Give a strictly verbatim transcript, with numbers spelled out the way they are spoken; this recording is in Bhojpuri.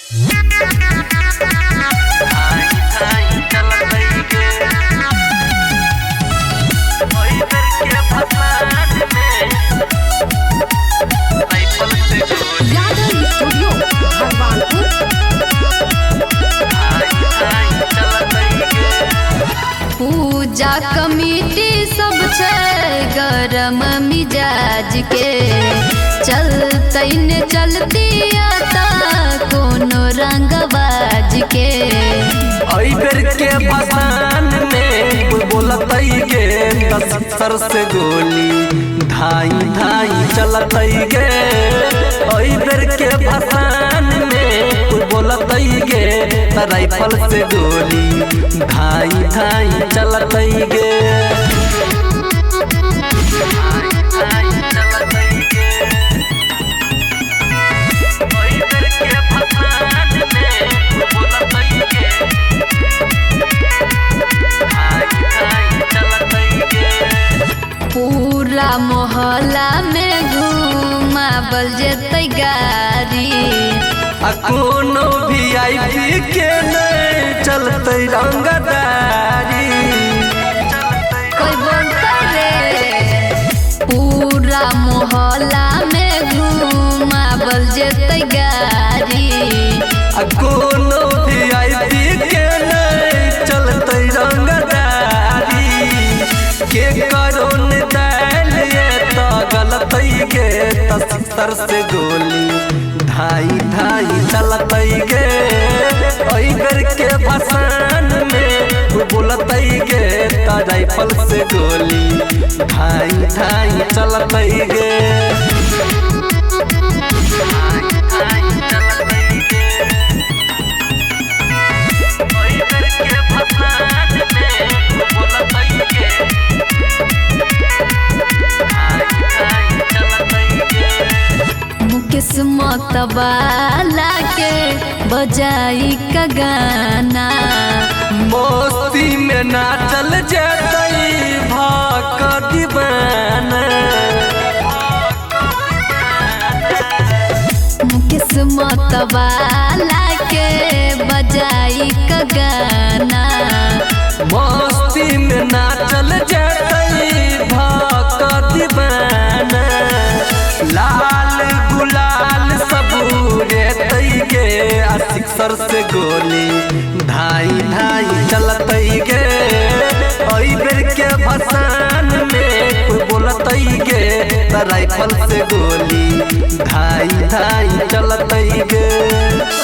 पूजा कमिटी सब छै गरम मिजाज के चलतै ने चलती कोनो रंगबाज के आई बेर के बसान में बोलतई गे दस से गोली धाई धाई चलतई गे आई बेर के बसान में बोलतई गे राइफल से गोली धाई धाई चलतई गे पूरा मोहल्ला में घुमावल जेतै गाड़ी आ कोनो भी आई पी के नहीं चलते रंगदारी कोई बोलता रे पूरा मोहल्ला में घुमावल जेतै गाड़ी आ कोनो भी आई पी के नहीं चलते रंगदारी के करो निदान ये तो गलतई के तस्तर से गोली धाई धाई चलतई गे आई बेर के भसान में बोलतई गे त राइफल से गोली धाई धाई चलतई गे किस्मत वाला के बजाई का गाना मस्ती में नाचल जतई भाक दीवाना किस्मत वाला के बजाई का गाना मस्ती में नाचल जतई भाक दीवाना लाल गुलाल सब रेतई गे आशिक सर से गोली धाई धाई चलतई गे आई बेर के भसान में बोलतई गे त राइफल से गोली धाई धाई चलतई गे।